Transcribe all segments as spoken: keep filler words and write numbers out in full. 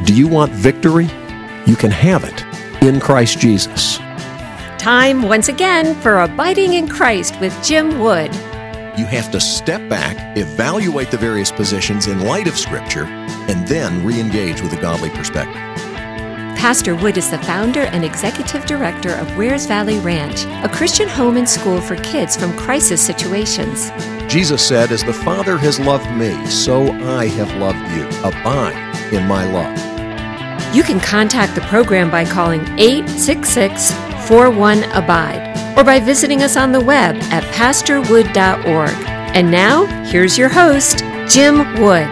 Do you want victory? You can have it in Christ Jesus. Time once again for Abiding in Christ with Jim Wood. You have to step back, evaluate the various positions in light of Scripture, and then re-engage with a godly perspective. Pastor Wood is the founder and executive director of Wears Valley Ranch, a Christian home and school for kids from crisis situations. Jesus said, "As the Father has loved me, so I have loved you. Abide in my love." You can contact the program by calling eight six six, four one, ABIDE or by visiting us on the web at pastor wood dot org. And now, here's your host, Jim Wood.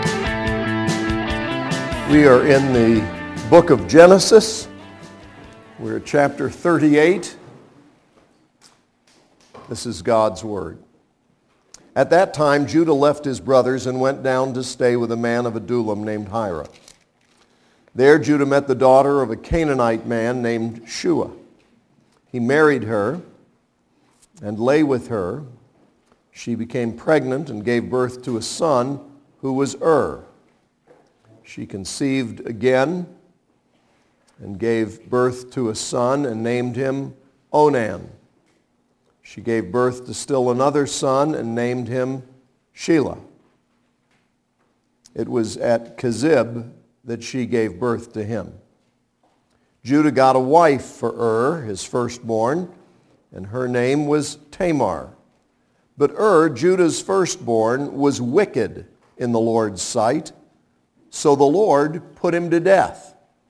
We are in the book of Genesis. We're at chapter thirty-eight. This is God's word. At that time, Judah left his brothers and went down to stay with a man of Adullam named Hira. There Judah met the daughter of a Canaanite man named Shua. He married her and lay with her. She became pregnant and gave birth to a son who was Ur. She conceived again and gave birth to a son and named him Onan. She gave birth to still another son and named him Shelah. It was at Kezib that she gave birth to him. Judah got a wife for Ur, his firstborn, and her name was Tamar. But Ur, Judah's firstborn, was wicked in the Lord's sight, so the Lord put him to death.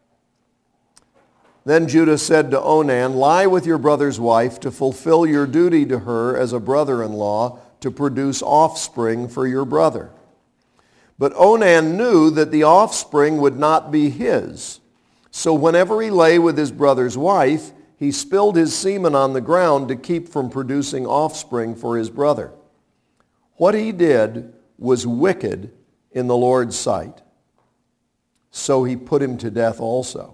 Then Judah said to Onan, "Lie with your brother's wife to fulfill your duty to her as a brother-in-law to produce offspring for your brother." But Onan knew that the offspring would not be his. So whenever he lay with his brother's wife, he spilled his semen on the ground to keep from producing offspring for his brother. What he did was wicked in the Lord's sight. So he put him to death also.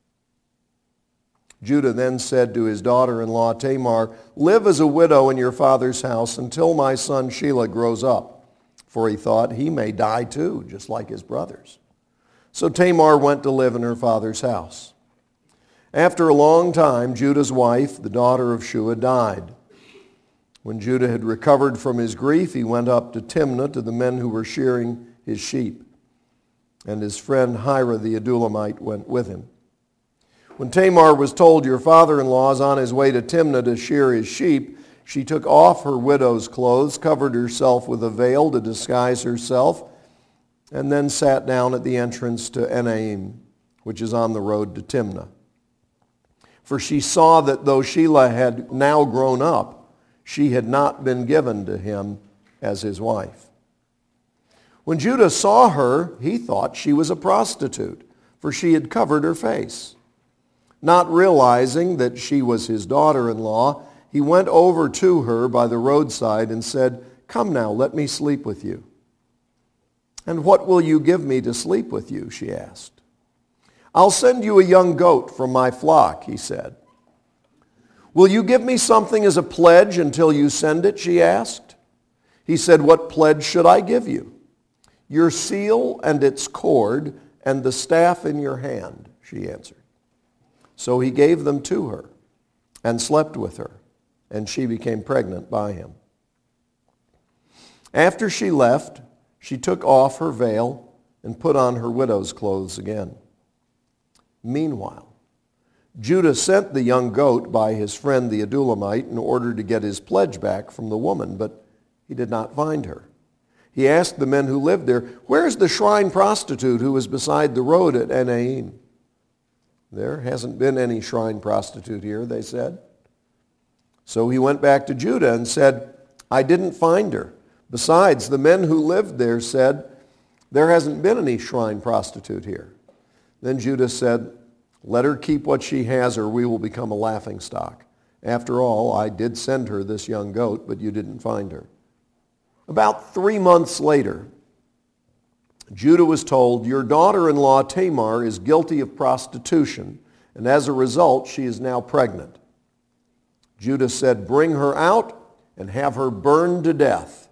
Judah then said to his daughter-in-law Tamar, "Live as a widow in your father's house until my son Shelah grows up." For he thought, he may die too, just like his brothers. So Tamar went to live in her father's house. After a long time, Judah's wife, the daughter of Shua, died. When Judah had recovered from his grief, he went up to Timnah to the men who were shearing his sheep. And his friend Hira the Adullamite went with him. When Tamar was told, "Your father-in-law is on his way to Timnah to shear his sheep," she took off her widow's clothes, covered herself with a veil to disguise herself, and then sat down at the entrance to Enaim, which is on the road to Timnah. For she saw that though Shelah had now grown up, she had not been given to him as his wife. When Judah saw her, he thought she was a prostitute, for she had covered her face. Not realizing that she was his daughter-in-law, he went over to her by the roadside and said, "Come now, let me sleep with you." "And what will you give me to sleep with you?" she asked. "I'll send you a young goat from my flock," he said. "Will you give me something as a pledge until you send it?" she asked. He said, "What pledge should I give you?" "Your seal and its cord and the staff in your hand," she answered. So he gave them to her and slept with her, and she became pregnant by him. After she left, she took off her veil and put on her widow's clothes again. Meanwhile, Judah sent the young goat by his friend the Adullamite in order to get his pledge back from the woman, but he did not find her. He asked the men who lived there, "Where is the shrine prostitute who was beside the road at Enaim?" "There hasn't been any shrine prostitute here," they said. So he went back to Judah and said, "I didn't find her. Besides, the men who lived there said, 'There hasn't been any shrine prostitute here.'" Then Judah said, "Let her keep what she has, or we will become a laughingstock. After all, I did send her this young goat, but you didn't find her." About three months later, Judah was told, "Your daughter-in-law Tamar is guilty of prostitution, and as a result, she is now pregnant." Judah said, "Bring her out and have her burned to death."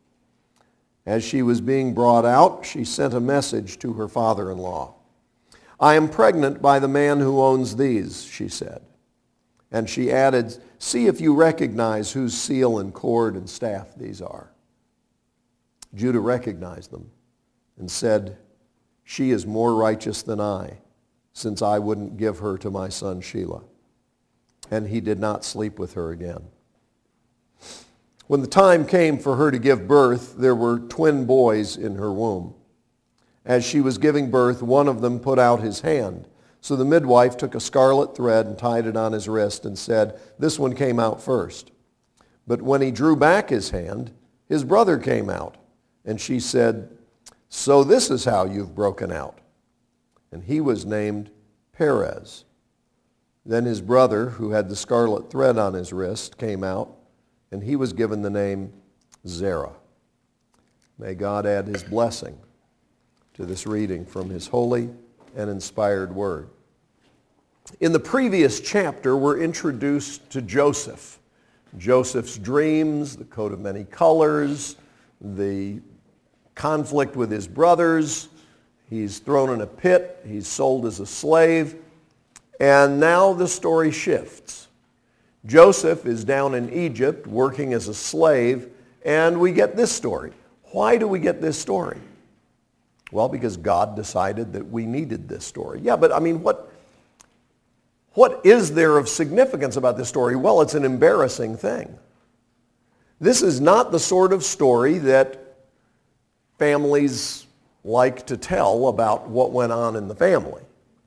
As she was being brought out, she sent a message to her father-in-law. I am pregnant by the man who owns these, she said. And she added, see if you recognize whose seal and cord and staff these are. Judah recognized them and said, she is more righteous than I, since I wouldn't give her to my son Shelah. And he did not sleep with her again. When the time came for her to give birth, there were twin boys in her womb. As she was giving birth, one of them put out his hand. So the midwife took a scarlet thread and tied it on his wrist and said, this one came out first. But when he drew back his hand, his brother came out. And she said, so this is how you've broken out. And he was named Perez. Then his brother, who had the scarlet thread on his wrist, came out, and he was given the name Zerah. May God add his blessing to this reading from his holy and inspired word. In the previous chapter, we're introduced to Joseph. Joseph's dreams, the coat of many colors, the conflict with his brothers. He's thrown in a pit. He's sold as a slave. And now the story shifts. Joseph is down in Egypt working as a slave, and we get this story. Why do we get this story? Well, because God decided that we needed this story. Yeah, but I mean, what, what is there of significance about this story? Well, it's an embarrassing thing. This is not the sort of story that families like to tell about what went on in the family.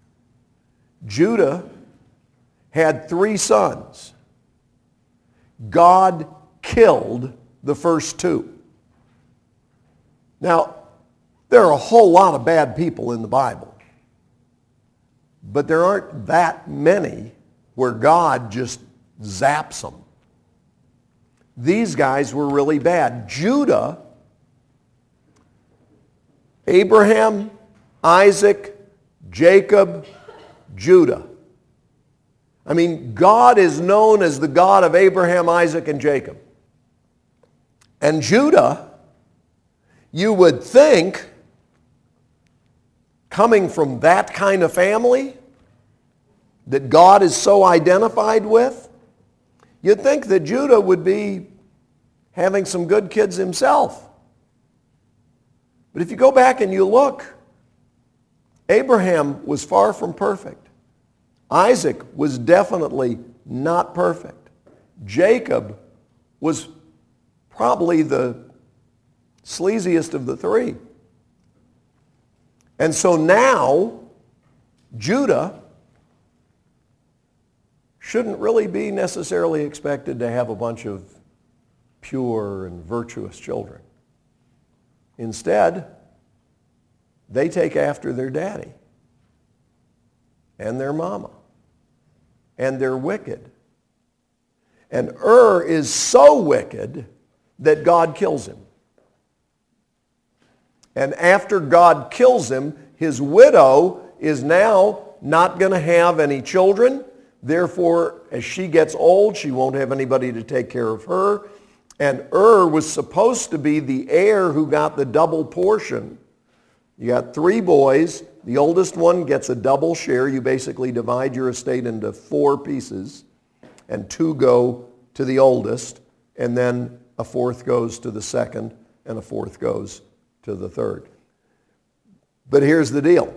Judah had three sons. God killed the first two. Now, there are a whole lot of bad people in the Bible, but there aren't that many where God just zaps them. These guys were really bad. Judah, Abraham, Isaac, Jacob, Judah. I mean, God is known as the God of Abraham, Isaac, and Jacob. And Judah, you would think, coming from that kind of family that God is so identified with, you'd think that Judah would be having some good kids himself. But if you go back and you look, Abraham was far from perfect. Isaac was definitely not perfect. Jacob was probably the sleaziest of the three. And so now, Judah shouldn't really be necessarily expected to have a bunch of pure and virtuous children. Instead, they take after their daddy and their mama, and they're wicked. And Ur is so wicked that God kills him. And after God kills him, his widow is now not going to have any children. Therefore, as she gets old, she won't have anybody to take care of her. And Ur was supposed to be the heir who got the double portion. You got three boys. The oldest one gets a double share. You basically divide your estate into four pieces, and two go to the oldest, and then a fourth goes to the second, and a fourth goes to the third. But here's the deal.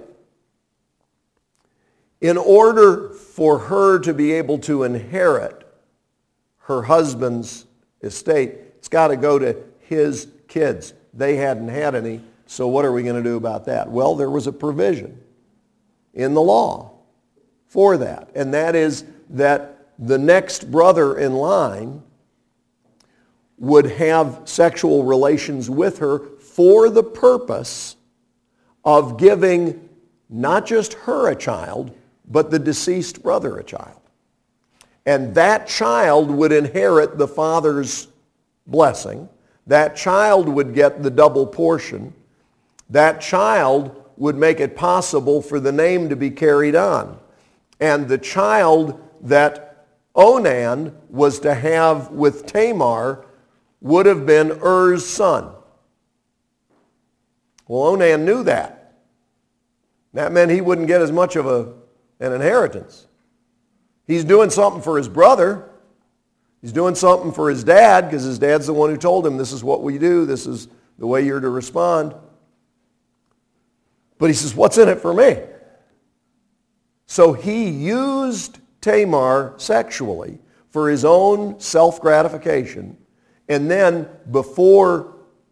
In order for her to be able to inherit her husband's estate, it's got to go to his kids. They hadn't had any, so what are we going to do about that? Well, there was a provision in the law for that, and that is that the next brother in line would have sexual relations with her for the purpose of giving not just her a child, but the deceased brother a child. And that child would inherit the father's blessing. That child would get the double portion. That child would make it possible for the name to be carried on. And the child that Onan was to have with Tamar would have been Er's son. Well, Onan knew that. That meant he wouldn't get as much of a, an inheritance. He's doing something for his brother. He's doing something for his dad because his dad's the one who told him, this is what we do, this is the way you're to respond. But he says, what's in it for me? So he used Tamar sexually for his own self-gratification. And then before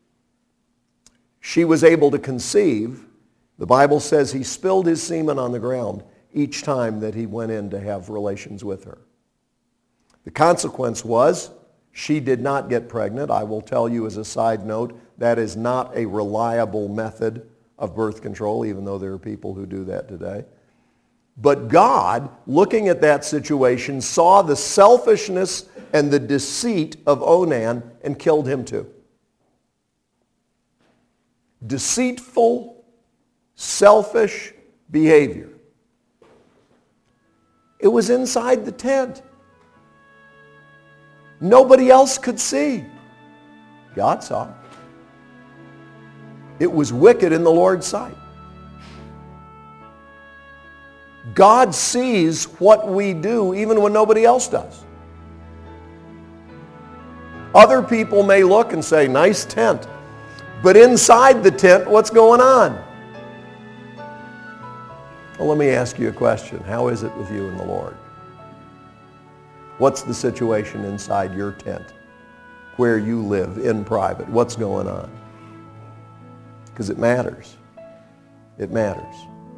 she was able to conceive, the Bible says he spilled his semen on the ground each time that he went in to have relations with her. The consequence was she did not get pregnant. I will tell you as a side note, that is not a reliable method of birth control, even though there are people who do that today. But God, looking at that situation, saw the selfishness and the deceit of Onan and killed him too. Deceitful, selfish behavior. It was inside the tent. Nobody else could see. God saw it. It was wicked in the Lord's sight. God sees what we do even when nobody else does. Other people may look and say, nice tent. But inside the tent, what's going on? Well, let me ask you a question. How is it with you and the Lord? What's the situation inside your tent where you live in private? What's going on? Because it matters. It matters.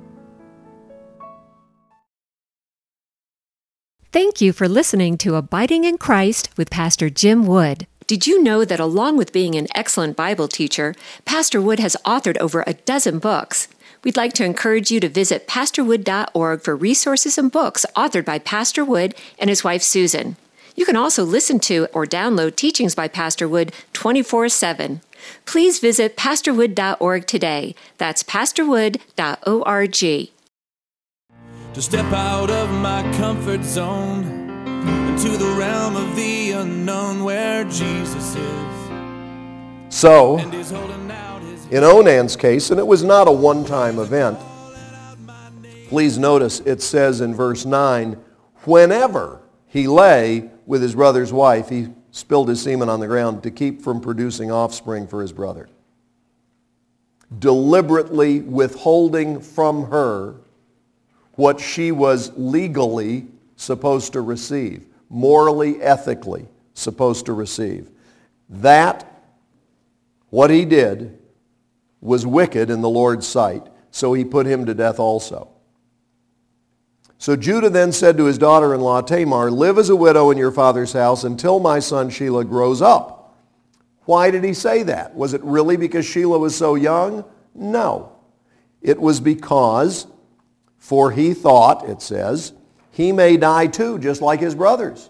Thank you for listening to Abiding in Christ with Pastor Jim Wood. Did you know that along with being an excellent Bible teacher, Pastor Wood has authored over a dozen books? We'd like to encourage you to visit pastor wood dot org for resources and books authored by Pastor Wood and his wife Susan. You can also listen to or download teachings by Pastor Wood twenty-four seven. Please visit pastor wood dot org today. That's pastor wood dot org. To step out of my comfort zone into the realm of the unknown where Jesus is. So, in Onan's case, and it was not a one-time event, please notice it says in verse nine, whenever he lay with his brother's wife, he spilled his semen on the ground to keep from producing offspring for his brother. Deliberately withholding from her what she was legally supposed to receive, morally, ethically supposed to receive. That, what he did, was wicked in the Lord's sight, so he put him to death also. So Judah then said to his daughter-in-law Tamar, live as a widow in your father's house until my son Shelah grows up. Why did he say that? Was it really because Shelah was so young? No. It was because, for he thought, it says, he may die too, just like his brothers.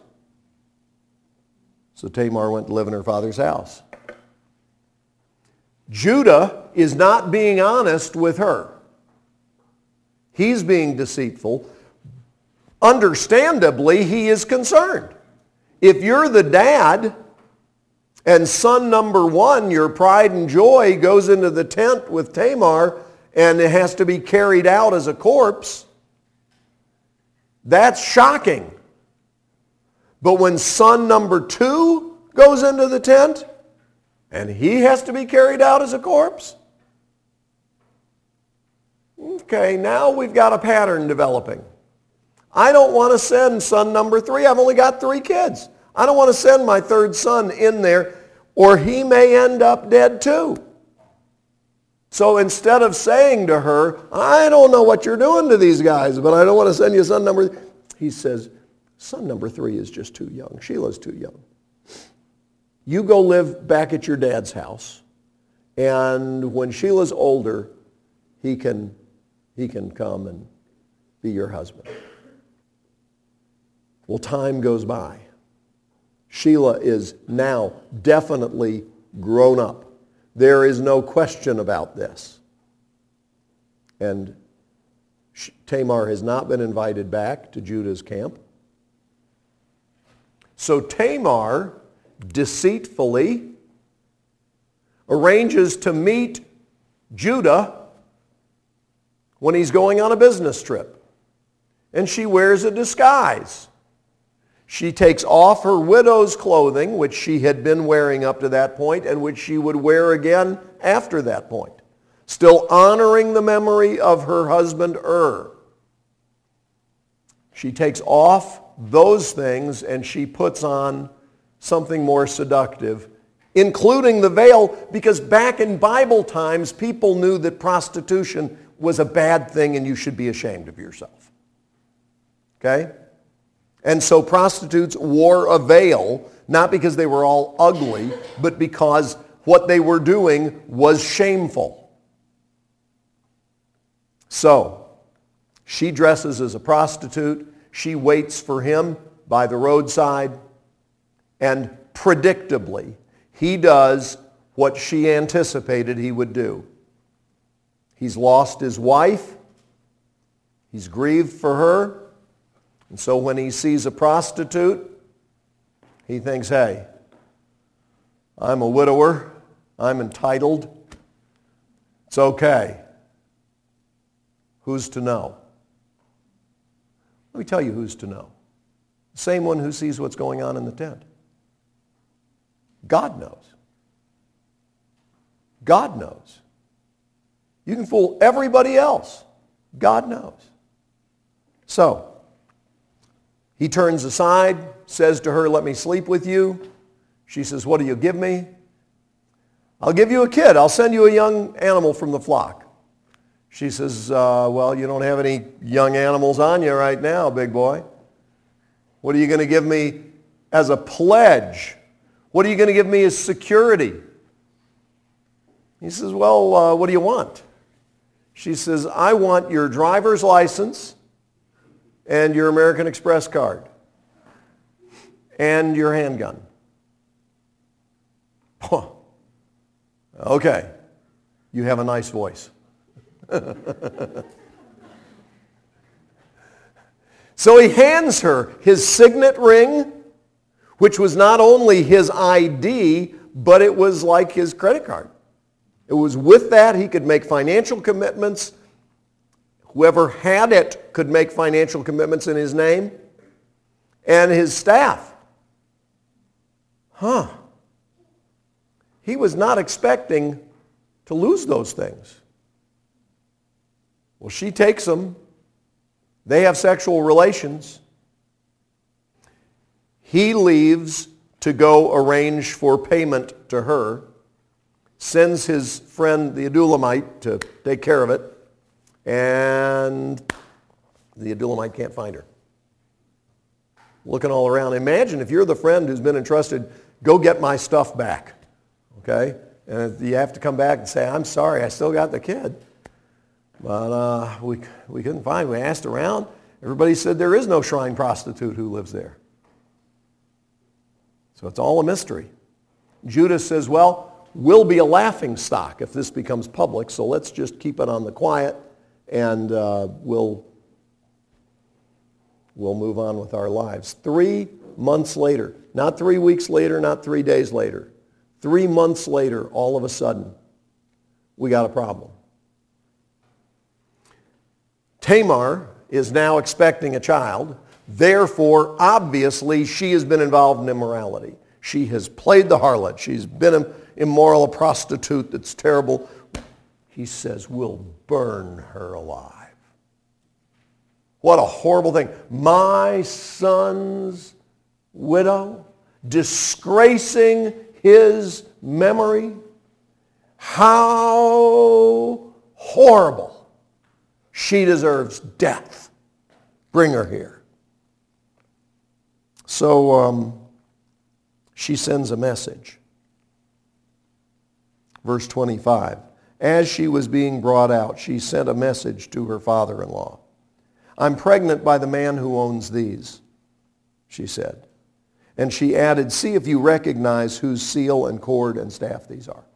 So Tamar went to live in her father's house. Judah is not being honest with her. He's being deceitful. Understandably, he is concerned. If you're the dad and son number one, your pride and joy, goes into the tent with Tamar and it has to be carried out as a corpse, that's shocking. But when son number two goes into the tent and he has to be carried out as a corpse, okay, now we've got a pattern developing. I don't want to send son number three. I've only got three kids. I don't want to send my third son in there, or he may end up dead too. So instead of saying to her, I don't know what you're doing to these guys, but I don't want to send you son number three, he says, son number three is just too young. Sheila's too young. You go live back at your dad's house, and when Sheila's older, he can, he can come and be your husband. Well, time goes by. Sheila is now definitely grown up. There is no question about this. And Tamar has not been invited back to Judah's camp. So Tamar deceitfully arranges to meet Judah when he's going on a business trip. And she wears a disguise. She takes off her widow's clothing, which she had been wearing up to that point, and which she would wear again after that point, still honoring the memory of her husband Ur. She takes off those things and she puts on something more seductive, including the veil, because back in Bible times, people knew that prostitution was a bad thing and you should be ashamed of yourself. Okay? And so prostitutes wore a veil, not because they were all ugly, but because what they were doing was shameful. So, she dresses as a prostitute. She waits for him by the roadside. And predictably, he does what she anticipated he would do. He's lost his wife. He's grieved for her. And so when he sees a prostitute, he thinks, hey, I'm a widower. I'm entitled. It's okay. Who's to know? Let me tell you who's to know. The same one who sees what's going on in the tent. God knows. God knows. You can fool everybody else. God knows. So, he turns aside, says to her, let me sleep with you. She says, what do you give me? I'll give you a kid. I'll send you a young animal from the flock. She says, uh, well, you don't have any young animals on you right now, big boy. What are you going to give me as a pledge? What are you going to give me as security? He says, well, uh, what do you want? She says, I want your driver's license and your American Express card and your handgun. Okay, you have a nice voice. So he hands her his signet ring, which was not only his I D, but it was like his credit card. It was with that he could make financial commitments. Whoever had it could make financial commitments in his name. And his staff. Huh. He was not expecting to lose those things. Well, she takes them. They have sexual relations. He leaves to go arrange for payment to her. Sends his friend the Adullamite to take care of it. And the Adullamite can't find her. Looking all around. Imagine if you're the friend who's been entrusted, go get my stuff back. Okay? And you have to come back and say, I'm sorry, I still got the kid. But uh, we, we couldn't find. We asked around. Everybody said there is no shrine prostitute who lives there. So it's all a mystery. Judas says, well, we'll be a laughing stock if this becomes public, so let's just keep it on the quiet and uh, we'll, we'll move on with our lives. Three months later, not three weeks later, not three days later, three months later, all of a sudden, we got a problem. Tamar is now expecting a child. Therefore, obviously, she has been involved in immorality. She has played the harlot. She's been immoral, a prostitute that's terrible. He says, we'll burn her alive. What a horrible thing. My son's widow, disgracing his memory. How horrible. She deserves death. Bring her here. So um, she sends a message. Verse twenty-five. As she was being brought out, she sent a message to her father-in-law. I'm pregnant by the man who owns these, she said. And she added, see if you recognize whose seal and cord and staff these are.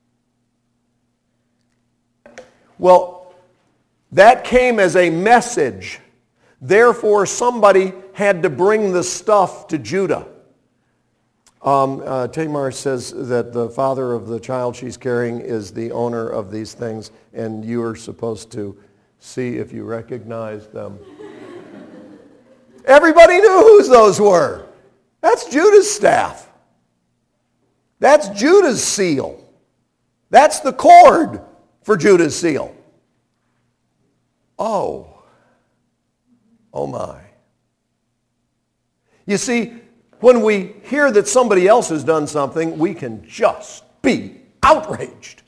Well, that came as a message. Therefore, somebody had to bring the stuff to Judah. Um, uh, Tamar says that the father of the child she's carrying is the owner of these things, and you are supposed to See if you recognize them. Everybody knew whose those were. That's Judah's staff. That's Judah's seal. That's the cord for Judah's seal. Oh. Oh my. You see, when we hear that somebody else has done something, we can just be outraged.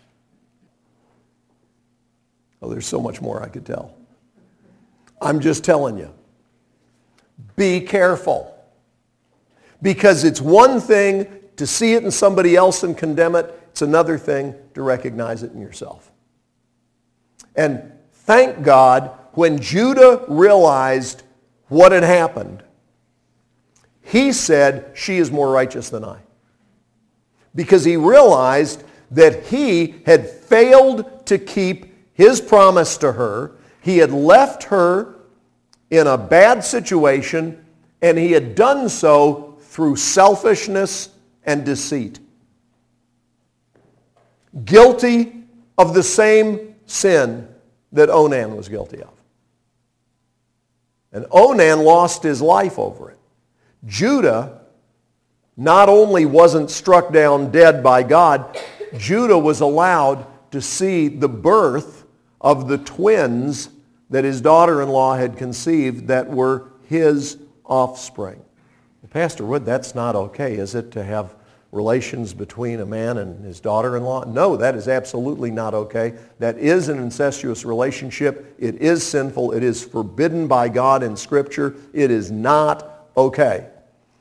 Oh, there's so much more I could tell. I'm just telling you. Be careful. Because it's one thing to see it in somebody else and condemn it. It's another thing to recognize it in yourself. And thank God, when Judah realized what had happened, he said, she is more righteous than I. Because he realized that he had failed to keep his promise to her. He had left her in a bad situation, and he had done so through selfishness and deceit. Guilty of the same sin that Onan was guilty of. And Onan lost his life over it. Judah not only wasn't struck down dead by God, Judah was allowed to see the birth of the twins that his daughter-in-law had conceived that were his offspring. Well, Pastor Wood, that's not okay, is it, to have relations between a man and his daughter-in-law? No, that is absolutely not okay. That is an incestuous relationship. It is sinful. It is forbidden by God in Scripture. It is not okay.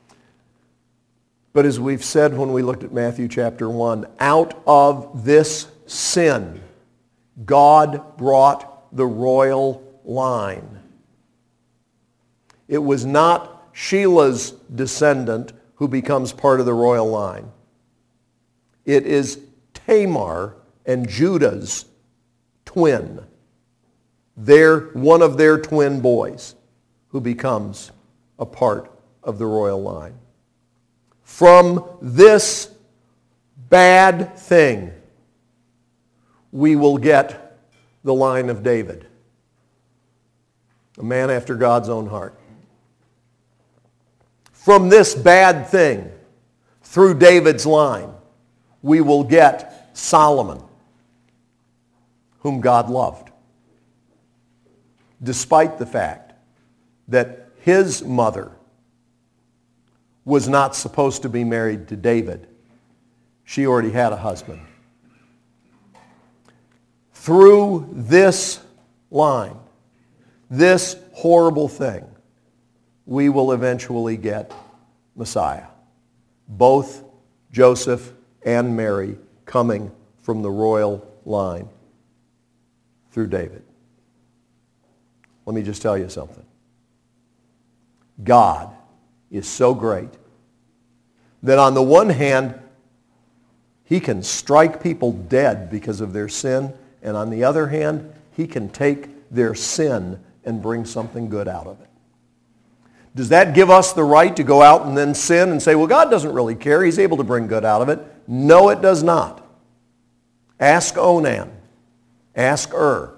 But as we've said when we looked at Matthew chapter one, out of this sin, God brought the royal line. It was not Sheila's descendant who becomes part of the royal line. It is Tamar and Judah's twin. Their, one of their twin boys who becomes a part of the royal line. From this bad thing, we will get the line of David, a man after God's own heart. From this bad thing, through David's line, we will get Solomon, whom God loved, despite the fact that his mother was not supposed to be married to David. She already had a husband. Through this line, this horrible thing, we will eventually get Messiah. Both Joseph and Mary coming from the royal line through David. Let me just tell you something. God is so great that on the one hand, he can strike people dead because of their sin, and on the other hand, he can take their sin and bring something good out of it. Does that give us the right to go out and then sin and say, well, God doesn't really care. He's able to bring good out of it? No, it does not. Ask Onan. Ask Ur.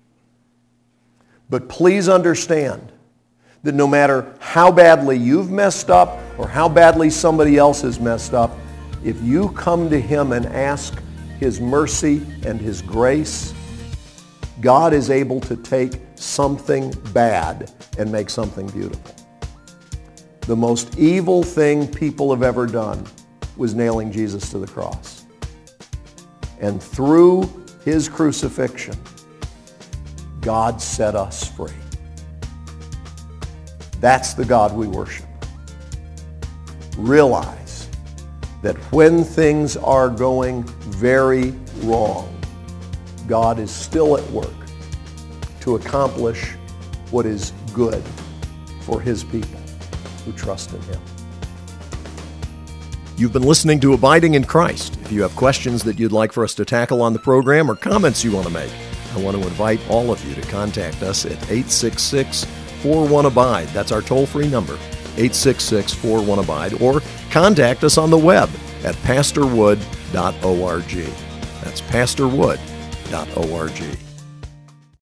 But please understand that no matter how badly you've messed up or how badly somebody else has messed up, if you come to him and ask his mercy and his grace, God is able to take something bad and make something beautiful. The most evil thing people have ever done was nailing Jesus to the cross. And through his crucifixion, God set us free. That's the God we worship. Realize that when things are going very wrong, God is still at work to accomplish what is good for his people who trust in him. You've been listening to Abiding in Christ. If you have questions that you'd like for us to tackle on the program or comments you want to make, I want to invite all of you to contact us at eight six six, four one, abide. That's our toll-free number, eight six six, four one, abide, or contact us on the web at pastor wood dot org. That's pastor wood dot org.